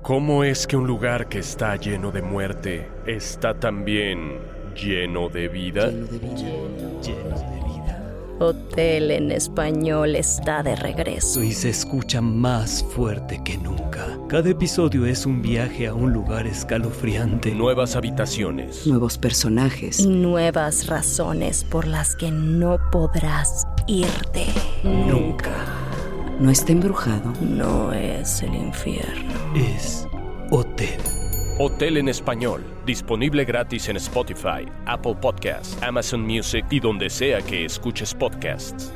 ¿Cómo es que un lugar que está lleno de muerte está también lleno de vida? Lleno de vida. Hotel en Español está de regreso. Y se escucha más fuerte que nunca. Cada episodio es un viaje a un lugar escalofriante. Nuevas habitaciones. Nuevos personajes. Y nuevas razones por las que no podrás irte. Nunca. No está embrujado. No es el infierno. Es Hotel. Hotel en Español. Disponible gratis en Spotify, Apple Podcasts, Amazon Music y donde sea que escuches podcasts.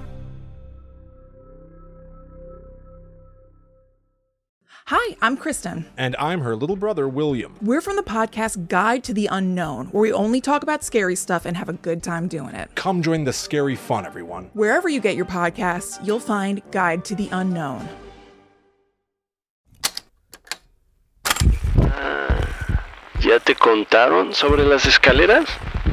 Hi, I'm Kristen. And I'm her little brother, William. We're from the podcast Guide to the Unknown, where we only talk about scary stuff and have a good time doing it. Come join the scary fun, everyone. Wherever you get your podcasts, you'll find Guide to the Unknown. ¿Ya te contaron sobre las escaleras?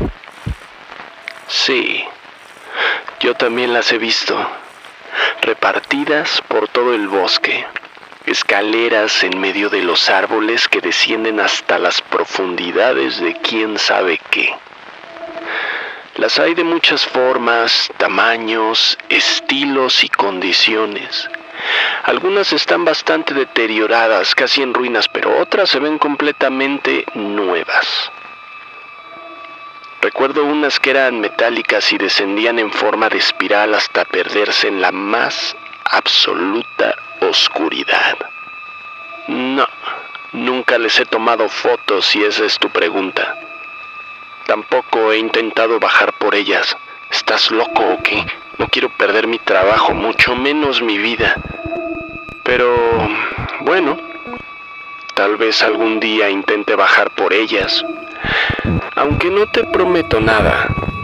Sí, yo también las he visto, repartidas por todo el bosque. Escaleras en medio de los árboles que descienden hasta las profundidades de quién sabe qué. Las hay de muchas formas, tamaños, estilos y condiciones. Algunas están bastante deterioradas, casi en ruinas, pero otras se ven completamente nuevas. Recuerdo unas que eran metálicas y descendían en forma de espiral hasta perderse en la más absoluta oscuridad. No, nunca les he tomado fotos si esa es tu pregunta. Tampoco he intentado bajar por ellas. ¿Estás loco o qué? No quiero perder mi trabajo, mucho menos mi vida. Pero, bueno, tal vez algún día intente bajar por ellas. Aunque no te prometo nada.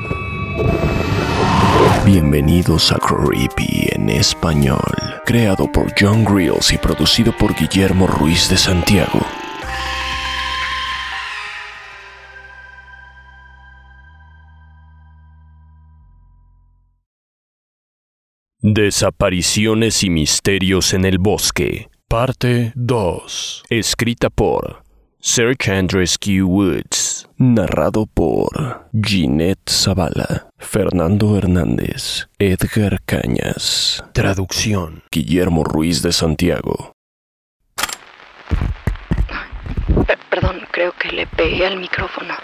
Bienvenidos a Creepy en Español, creado por John Grills y producido por Guillermo Ruiz de Santiago. Desapariciones y misterios en el bosque, parte 2. Escrita por Search and Rescue Woods. Narrado por Ginette Zavala, Fernando Hernández, Edgar Cañas. Traducción: Guillermo Ruiz de Santiago. Perdón, creo que le pegué al micrófono.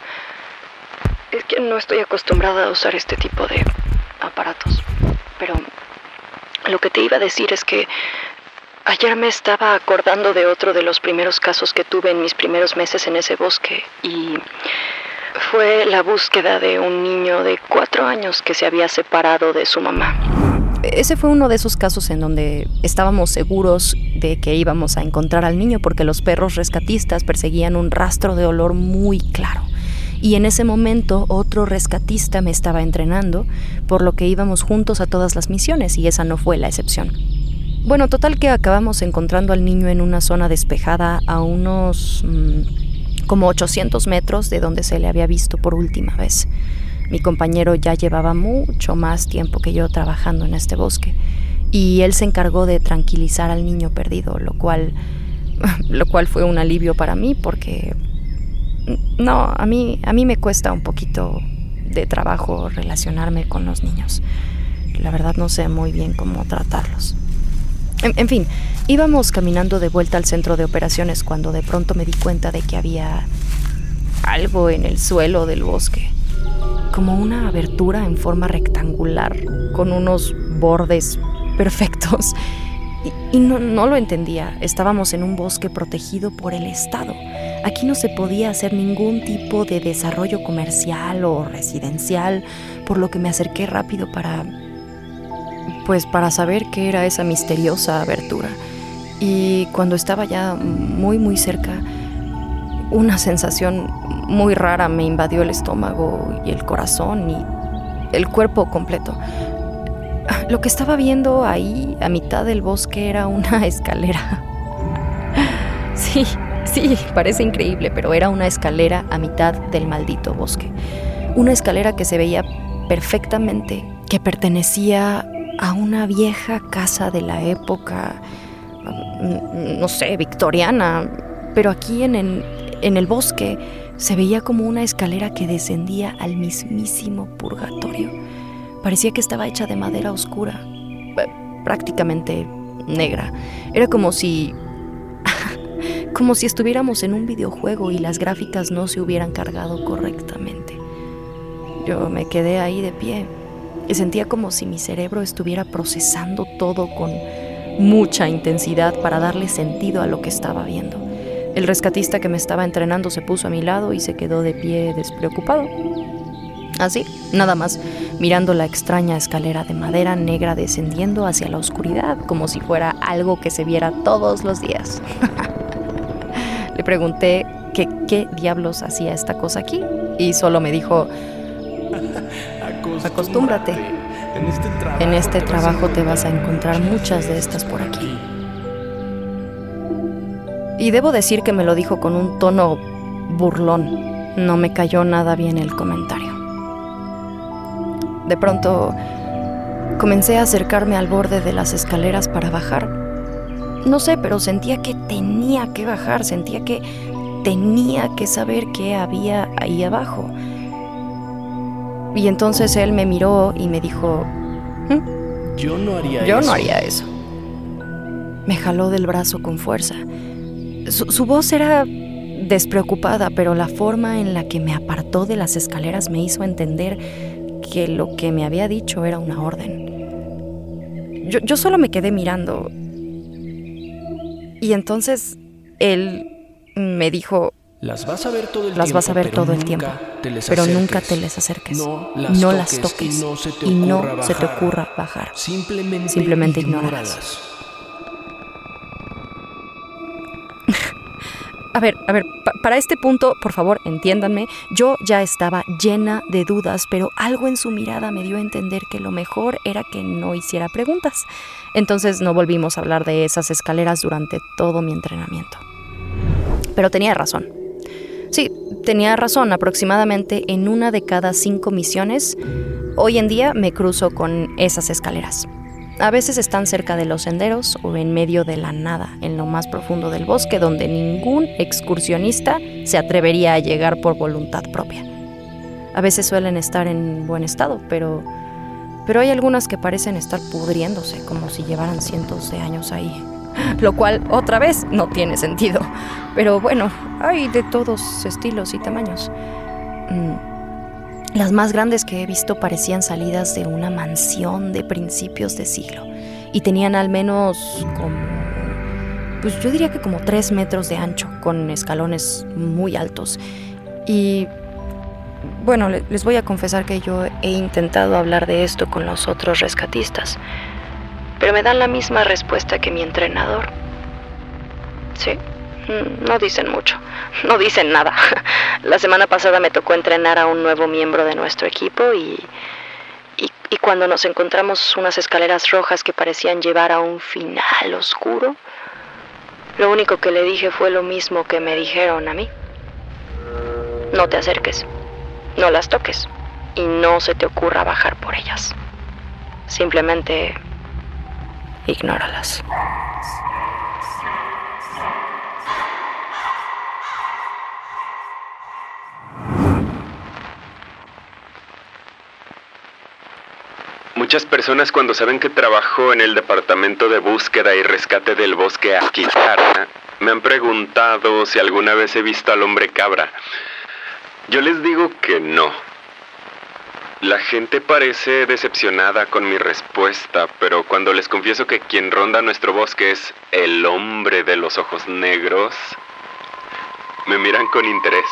Es que no estoy acostumbrada a usar este tipo de aparatos. Pero lo que te iba a decir es que ayer me estaba acordando de otro de los primeros casos que tuve en mis primeros meses en ese bosque, y fue la búsqueda de un niño de 4 años que se había separado de su mamá. Ese fue uno de esos casos en donde estábamos seguros de que íbamos a encontrar al niño porque los perros rescatistas perseguían un rastro de olor muy claro. Y en ese momento otro rescatista me estaba entrenando, por lo que íbamos juntos a todas las misiones y esa no fue la excepción. Bueno, total que acabamos encontrando al niño en una zona despejada a unos como 800 metros de donde se le había visto por última vez. Mi compañero ya llevaba mucho más tiempo que yo trabajando en este bosque y él se encargó de tranquilizar al niño perdido, lo cual fue un alivio para mí porque no, a mí me cuesta un poquito de trabajo relacionarme con los niños. La verdad no sé muy bien cómo tratarlos. En fin, íbamos caminando de vuelta al centro de operaciones cuando de pronto me di cuenta de que había algo en el suelo del bosque, como una abertura en forma rectangular con unos bordes perfectos. Y no lo entendía. Estábamos en un bosque protegido por el Estado. Aquí no se podía hacer ningún tipo de desarrollo comercial o residencial, por lo que me acerqué rápido para saber qué era esa misteriosa abertura. Y cuando estaba ya muy, muy cerca, una sensación muy rara me invadió el estómago y el corazón y el cuerpo completo. Lo que estaba viendo ahí, a mitad del bosque, era una escalera. Sí, parece increíble, pero era una escalera a mitad del maldito bosque. Una escalera que se veía perfectamente, que pertenecía a una vieja casa de la época no sé, victoriana. Pero aquí en el bosque se veía como una escalera que descendía al mismísimo purgatorio. Parecía que estaba hecha de madera oscura, prácticamente negra. Era como si estuviéramos en un videojuego y las gráficas no se hubieran cargado correctamente. Yo me quedé ahí de pie y sentía como si mi cerebro estuviera procesando todo con mucha intensidad para darle sentido a lo que estaba viendo. El rescatista que me estaba entrenando se puso a mi lado y se quedó de pie despreocupado. Así, nada más, mirando la extraña escalera de madera negra descendiendo hacia la oscuridad, como si fuera algo que se viera todos los días. Le pregunté que qué diablos hacía esta cosa aquí y solo me dijo: acostúmbrate. En este trabajo te vas a encontrar muchas de estas por aquí. Y debo decir que me lo dijo con un tono burlón. No me cayó nada bien el comentario. De pronto, comencé a acercarme al borde de las escaleras para bajar. No sé, pero sentía que tenía que bajar, sentía que tenía que saber qué había ahí abajo. Y entonces él me miró y me dijo: Yo no haría eso. Me jaló del brazo con fuerza. Su voz era despreocupada, pero la forma en la que me apartó de las escaleras me hizo entender que lo que me había dicho era una orden. Yo solo me quedé mirando. Y entonces él me dijo: las vas a ver todo el tiempo, pero nunca te les acerques. No las toques y no se te ocurra bajar. Simplemente ignóralas. A ver, para este punto, por favor, entiéndanme, yo ya estaba llena de dudas, pero algo en su mirada me dio a entender que lo mejor era que no hiciera preguntas. Entonces no volvimos a hablar de esas escaleras durante todo mi entrenamiento. Pero tenía razón. Sí, tenía razón. Aproximadamente en 1 de cada 5 misiones, hoy en día me cruzo con esas escaleras. A veces están cerca de los senderos o en medio de la nada, en lo más profundo del bosque, donde ningún excursionista se atrevería a llegar por voluntad propia. A veces suelen estar en buen estado, pero hay algunas que parecen estar pudriéndose, como si llevaran cientos de años ahí. Lo cual, otra vez, no tiene sentido. Pero bueno, hay de todos estilos y tamaños. Las más grandes que he visto parecían salidas de una mansión de principios de siglo y tenían al menos yo diría que como 3 metros de ancho, con escalones muy altos. Y bueno, les voy a confesar que yo he intentado hablar de esto con los otros rescatistas, pero me dan la misma respuesta que mi entrenador. Sí. No dicen mucho, no dicen nada. La semana pasada me tocó entrenar a un nuevo miembro de nuestro equipo y cuando nos encontramos unas escaleras rojas que parecían llevar a un final oscuro, lo único que le dije fue lo mismo que me dijeron a mí. No te acerques, no las toques y no se te ocurra bajar por ellas. Simplemente ignóralas. Muchas personas, cuando saben que trabajo en el departamento de búsqueda y rescate del bosque Aquitarra, me han preguntado si alguna vez he visto al hombre cabra. Yo les digo que no. La gente parece decepcionada con mi respuesta, pero cuando les confieso que quien ronda nuestro bosque es el hombre de los ojos negros, me miran con interés.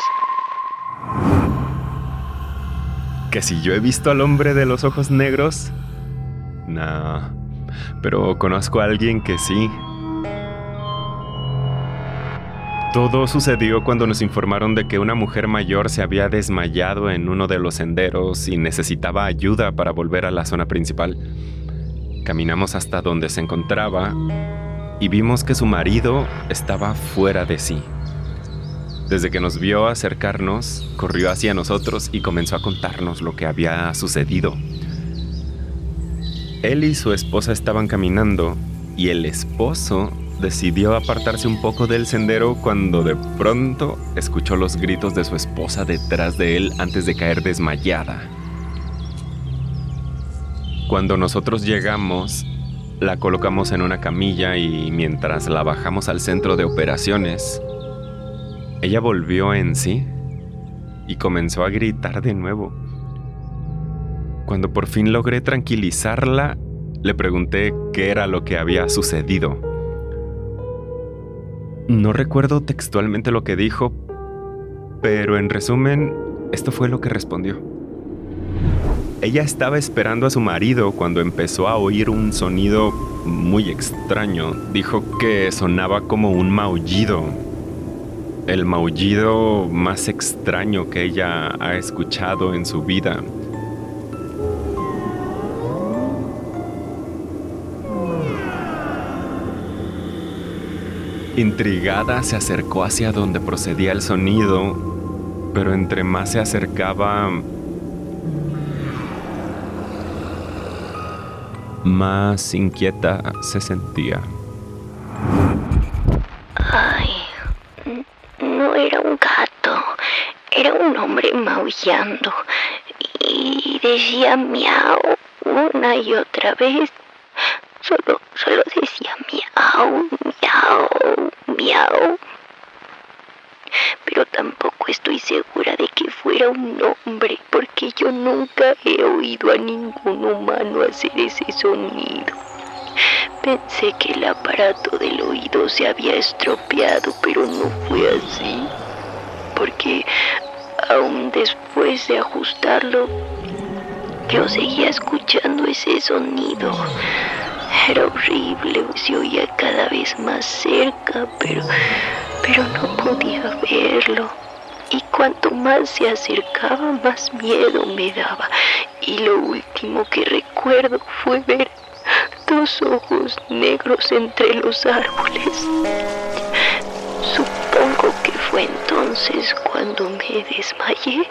¿Que si yo he visto al hombre de los ojos negros? No, pero conozco a alguien que sí. Todo sucedió cuando nos informaron de que una mujer mayor se había desmayado en uno de los senderos y necesitaba ayuda para volver a la zona principal. Caminamos hasta donde se encontraba y vimos que su marido estaba fuera de sí. Desde que nos vio acercarnos, corrió hacia nosotros y comenzó a contarnos lo que había sucedido. Él y su esposa estaban caminando y el esposo decidió apartarse un poco del sendero cuando de pronto escuchó los gritos de su esposa detrás de él antes de caer desmayada. Cuando nosotros llegamos, la colocamos en una camilla y mientras la bajamos al centro de operaciones, ella volvió en sí y comenzó a gritar de nuevo. Cuando por fin logré tranquilizarla, le pregunté qué era lo que había sucedido. No recuerdo textualmente lo que dijo, pero en resumen, esto fue lo que respondió. Ella estaba esperando a su marido cuando empezó a oír un sonido muy extraño. Dijo que sonaba como un maullido. El maullido más extraño que ella ha escuchado en su vida. Intrigada, se acercó hacia donde procedía el sonido, pero entre más se acercaba, más inquieta se sentía. Ay, no era un gato, era un hombre maullando y decía miau una y otra vez. Solo decía miau, miau, miau. Pero tampoco estoy segura de que fuera un hombre, porque yo nunca he oído a ningún humano hacer ese sonido. Pensé que el aparato del oído se había estropeado, pero no fue así. Porque aún después de ajustarlo, yo seguía escuchando ese sonido. Era horrible, se oía cada vez más cerca, pero no podía verlo. Y cuanto más se acercaba, más miedo me daba. Y lo último que recuerdo fue ver 2 ojos negros entre los árboles. Supongo que fue entonces cuando me desmayé.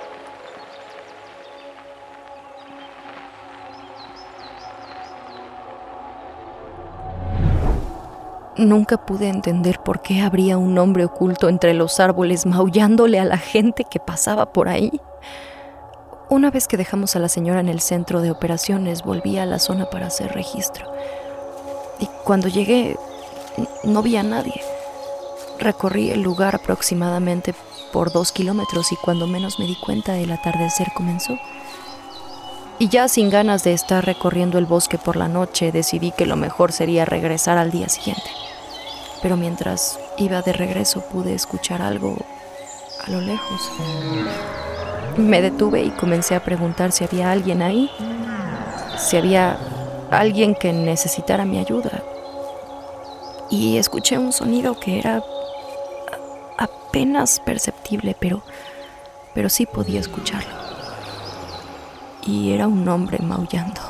Nunca pude entender por qué habría un hombre oculto entre los árboles maullándole a la gente que pasaba por ahí. Una vez que dejamos a la señora en el centro de operaciones, volví a la zona para hacer registro. Y cuando llegué, no vi a nadie. Recorrí el lugar aproximadamente por 2 kilómetros y cuando menos me di cuenta, el atardecer comenzó. Y ya sin ganas de estar recorriendo el bosque por la noche, decidí que lo mejor sería regresar al día siguiente. Pero mientras iba de regreso pude escuchar algo a lo lejos. Me detuve y comencé a preguntar si había alguien ahí, si había alguien que necesitara mi ayuda. Y escuché un sonido que era apenas perceptible, pero sí podía escucharlo. Y era un hombre maullando.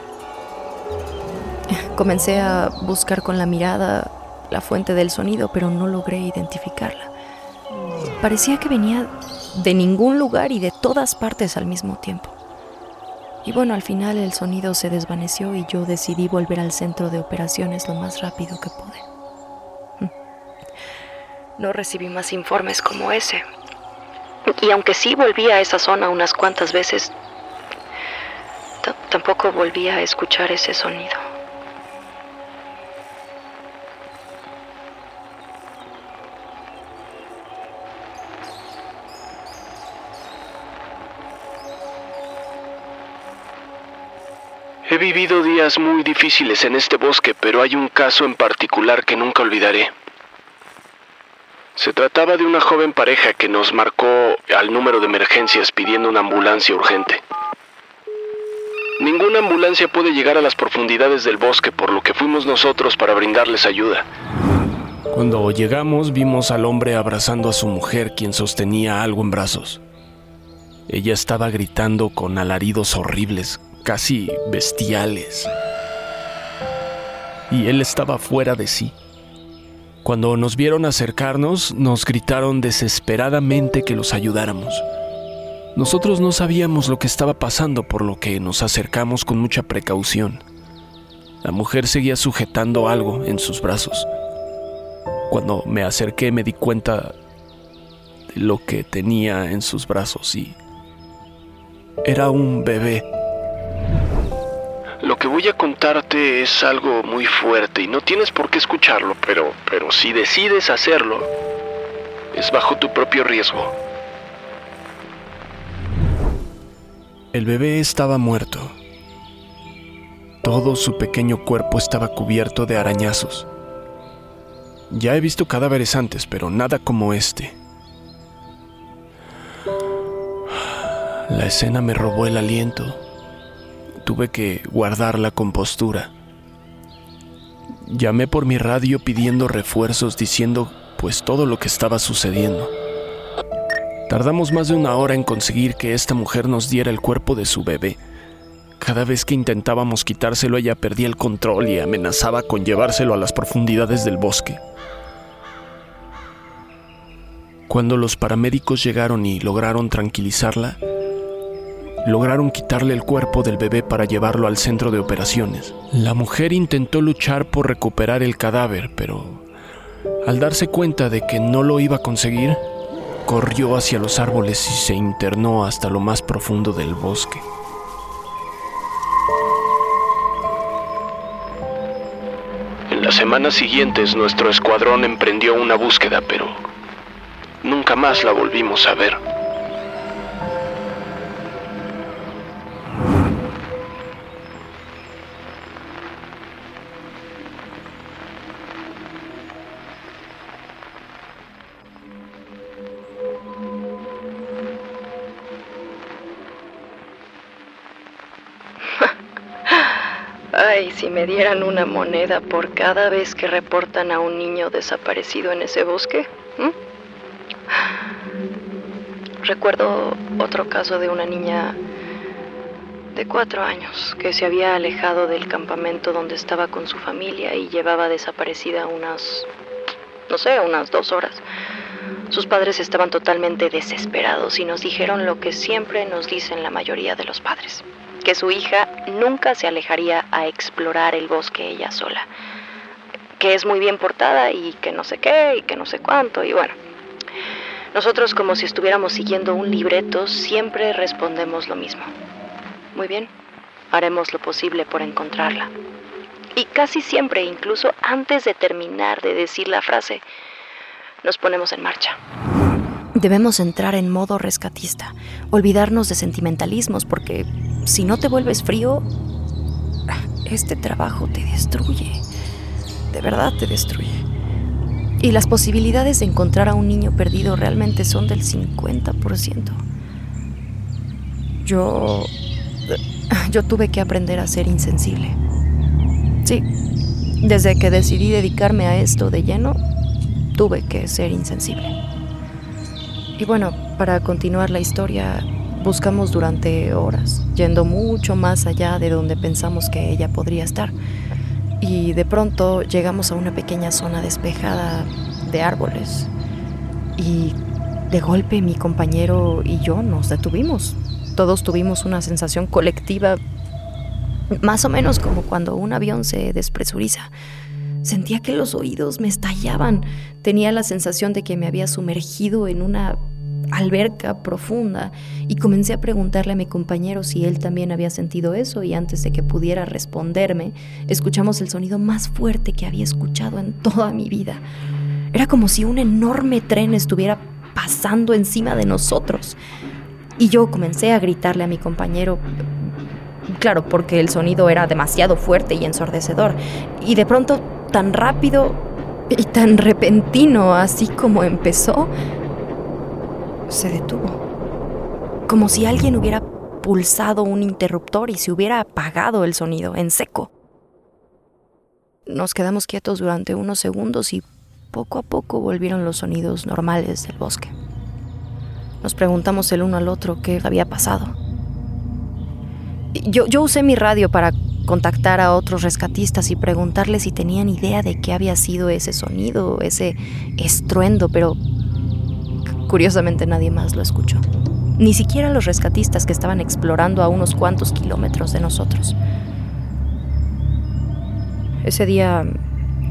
Comencé a buscar con la mirada la fuente del sonido, pero no logré identificarla. Parecía que venía de ningún lugar y de todas partes al mismo tiempo. Y bueno, al final el sonido se desvaneció y yo decidí volver al centro de operaciones lo más rápido que pude. No recibí más informes como ese. Y aunque sí volví a esa zona unas cuantas veces, tampoco volví a escuchar ese sonido. He vivido días muy difíciles en este bosque, pero hay un caso en particular que nunca olvidaré. Se trataba de una joven pareja que nos marcó al número de emergencias pidiendo una ambulancia urgente. Ninguna ambulancia puede llegar a las profundidades del bosque, por lo que fuimos nosotros para brindarles ayuda. Cuando llegamos, vimos al hombre abrazando a su mujer, quien sostenía algo en brazos. Ella estaba gritando con alaridos horribles, casi bestiales. Y él estaba fuera de sí. Cuando nos vieron acercarnos, nos gritaron desesperadamente que los ayudáramos. Nosotros no sabíamos lo que estaba pasando, por lo que nos acercamos con mucha precaución. La mujer seguía sujetando algo en sus brazos. Cuando me acerqué me di cuenta de lo que tenía en sus brazos y era un bebé. Lo que voy a contarte es algo muy fuerte y no tienes por qué escucharlo, pero si decides hacerlo, es bajo tu propio riesgo. El bebé estaba muerto. Todo su pequeño cuerpo estaba cubierto de arañazos. Ya he visto cadáveres antes, pero nada como este. La escena me robó el aliento. Tuve que guardar la compostura. Llamé por mi radio pidiendo refuerzos, diciendo pues todo lo que estaba sucediendo. Tardamos más de 1 hora en conseguir que esta mujer nos diera el cuerpo de su bebé. Cada vez que intentábamos quitárselo, ella perdía el control y amenazaba con llevárselo a las profundidades del bosque. Cuando los paramédicos llegaron y lograron tranquilizarla, lograron quitarle el cuerpo del bebé para llevarlo al centro de operaciones. La mujer intentó luchar por recuperar el cadáver, pero al darse cuenta de que no lo iba a conseguir, corrió hacia los árboles y se internó hasta lo más profundo del bosque. En las semanas siguientes, nuestro escuadrón emprendió una búsqueda, pero nunca más la volvimos a ver. Ay, si me dieran una moneda por cada vez que reportan a un niño desaparecido en ese bosque. Recuerdo otro caso de una niña de 4 años que se había alejado del campamento donde estaba con su familia y llevaba desaparecida unas 2 horas. Sus padres estaban totalmente desesperados y nos dijeron lo que siempre nos dicen la mayoría de los padres: que su hija nunca se alejaría a explorar el bosque ella sola, que es muy bien portada y que no sé qué y que no sé cuánto. Y bueno, nosotros, como si estuviéramos siguiendo un libreto, siempre respondemos lo mismo: muy bien, haremos lo posible por encontrarla. Y casi siempre, incluso antes de terminar de decir la frase, nos ponemos en marcha. Debemos entrar en modo rescatista, olvidarnos de sentimentalismos, porque si no te vuelves frío, este trabajo te destruye. De verdad te destruye. Y las posibilidades de encontrar a un niño perdido realmente son del 50%. Yo tuve que aprender a ser insensible. Sí, desde que decidí dedicarme a esto de lleno, tuve que ser insensible. Y bueno, para continuar la historia, buscamos durante horas, yendo mucho más allá de donde pensamos que ella podría estar. Y de pronto llegamos a una pequeña zona despejada de árboles. Y de golpe mi compañero y yo nos detuvimos. Todos tuvimos una sensación colectiva, más o menos como cuando un avión se despresuriza. Sentía que los oídos me estallaban. Tenía la sensación de que me había sumergido en una alberca profunda y comencé a preguntarle a mi compañero si él también había sentido eso, y antes de que pudiera responderme, escuchamos el sonido más fuerte que había escuchado en toda mi vida. Era como si un enorme tren estuviera pasando encima de nosotros. Y yo comencé a gritarle a mi compañero, claro, porque el sonido era demasiado fuerte y ensordecedor. Y de pronto, tan rápido y tan repentino, así como empezó, se detuvo. Como si alguien hubiera pulsado un interruptor y se hubiera apagado el sonido en seco. Nos quedamos quietos durante unos segundos y poco a poco volvieron los sonidos normales del bosque. Nos preguntamos el uno al otro qué había pasado. Yo usé mi radio para contactar a otros rescatistas y preguntarles si tenían idea de qué había sido ese sonido, ese estruendo, pero curiosamente nadie más lo escuchó. Ni siquiera los rescatistas que estaban explorando a unos cuantos kilómetros de nosotros. Ese día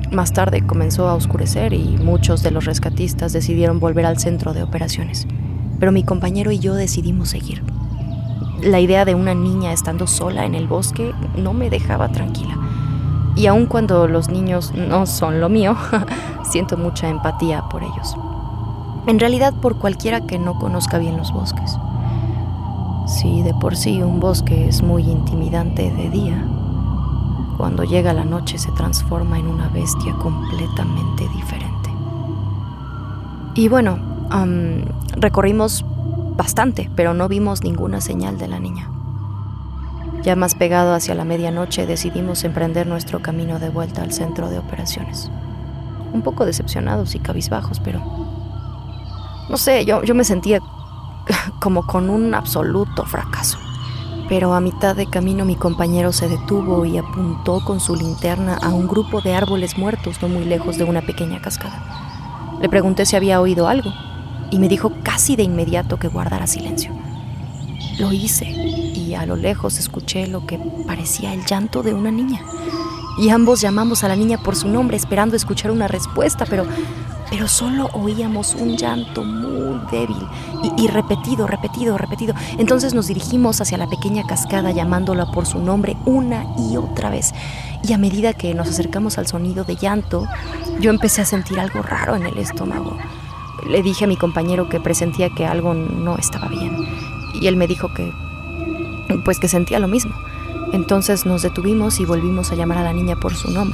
Más tarde comenzó a oscurecer y muchos de los rescatistas decidieron volver al centro de operaciones. Pero mi compañero y yo decidimos seguir. La idea de una niña estando sola en el bosque no me dejaba tranquila. Y aun cuando los niños no son lo mío, siento mucha empatía por ellos. En realidad, por cualquiera que no conozca bien los bosques. Si de por sí un bosque es muy intimidante de día, cuando llega la noche se transforma en una bestia completamente diferente. Y bueno, recorrimos bastante, pero no vimos ninguna señal de la niña. Ya más pegado hacia la medianoche decidimos emprender nuestro camino de vuelta al centro de operaciones. Un poco decepcionados y cabizbajos, pero... no sé, yo me sentía como con un absoluto fracaso. Pero a mitad de camino mi compañero se detuvo y apuntó con su linterna a un grupo de árboles muertos no muy lejos de una pequeña cascada. Le pregunté si había oído algo y me dijo casi de inmediato que guardara silencio. Lo hice y a lo lejos escuché lo que parecía el llanto de una niña. Y ambos llamamos a la niña por su nombre esperando escuchar una respuesta, pero solo oíamos un llanto muy débil y repetido. Entonces nos dirigimos hacia la pequeña cascada llamándola por su nombre una y otra vez. Y a medida que nos acercamos al sonido de llanto, yo empecé a sentir algo raro en el estómago. Le dije a mi compañero que presentía que algo no estaba bien. Y él me dijo que sentía lo mismo. Entonces nos detuvimos y volvimos a llamar a la niña por su nombre.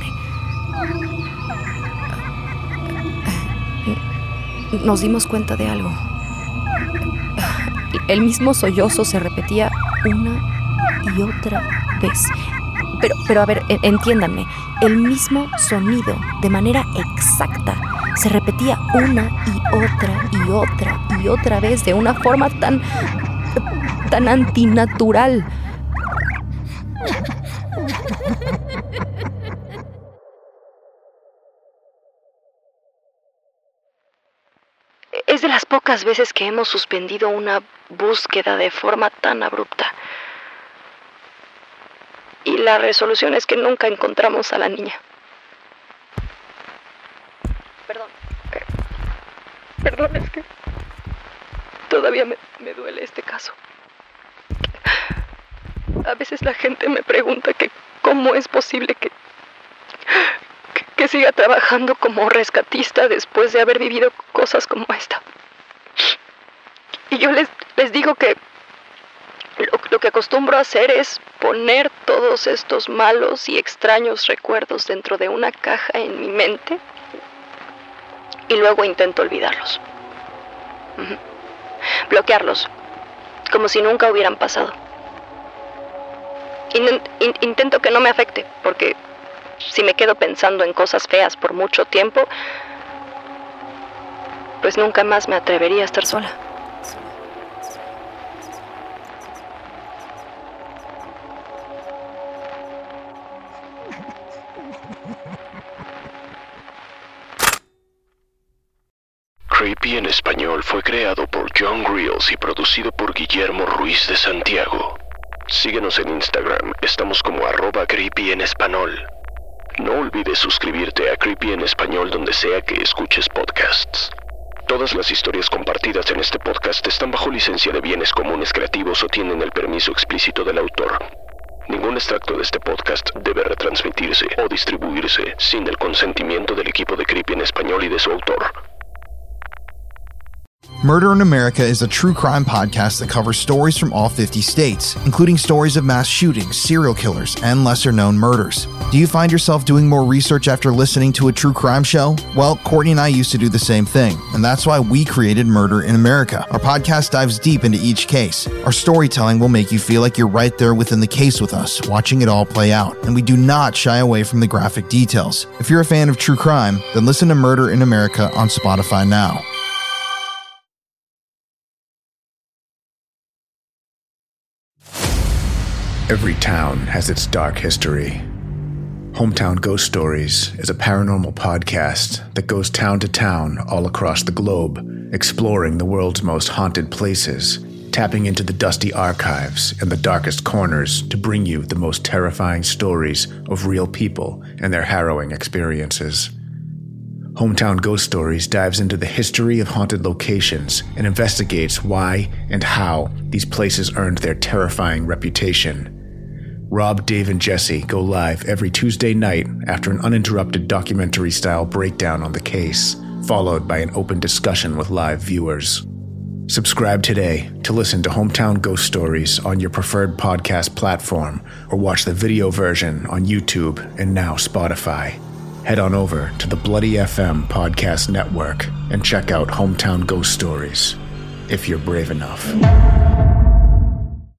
Nos dimos cuenta de algo. El mismo sollozo se repetía una y otra vez. Pero a ver, entiéndanme, el mismo sonido, de manera exacta, se repetía una y otra vez de una forma tan antinatural. Es de las pocas veces que hemos suspendido una búsqueda de forma tan abrupta. Y la resolución es que nunca encontramos a la niña. Perdón, es que todavía me duele este caso. A veces la gente me pregunta que cómo es posible que siga trabajando como rescatista después de haber vivido cosas como esta. Y yo les digo que lo que acostumbro a hacer es poner todos estos malos y extraños recuerdos dentro de una caja en mi mente y luego intento olvidarlos. Bloquearlos, como si nunca hubieran pasado. Intento que no me afecte, porque si me quedo pensando en cosas feas por mucho tiempo, pues nunca más me atrevería a estar sola. Creepy en español fue creado por John Grills y producido por Guillermo Ruiz de Santiago. Síguenos en Instagram, estamos como @creepy en español. No olvides suscribirte a Creepy en español donde sea que escuches podcasts. Todas las historias compartidas en este podcast están bajo licencia de bienes comunes creativos o tienen el permiso explícito del autor. Ningún extracto de este podcast debe retransmitirse o distribuirse sin el consentimiento del equipo de Creepy en español y de su autor. Murder in America is a true crime podcast that covers stories from all 50 states, including stories of mass shootings, serial killers, and lesser-known murders. Do you find yourself doing more research after listening to a true crime show? Well, Courtney and I used to do the same thing, and that's why we created Murder in America. Our podcast dives deep into each case. Our storytelling will make you feel like you're right there within the case with us, watching it all play out, and we do not shy away from the graphic details. If you're a fan of true crime, then listen to Murder in America on Spotify now. Every town has its dark history. Hometown Ghost Stories is a paranormal podcast that goes town to town all across the globe, exploring the world's most haunted places, tapping into the dusty archives and the darkest corners to bring you the most terrifying stories of real people and their harrowing experiences. Hometown Ghost Stories dives into the history of haunted locations and investigates why and how these places earned their terrifying reputation. Rob, Dave, and Jesse go live every Tuesday night after an uninterrupted documentary-style breakdown on the case, followed by an open discussion with live viewers. Subscribe today to listen to Hometown Ghost Stories on your preferred podcast platform or watch the video version on YouTube and now Spotify. Head on over to the Bloody FM podcast network and check out Hometown Ghost Stories, if you're brave enough.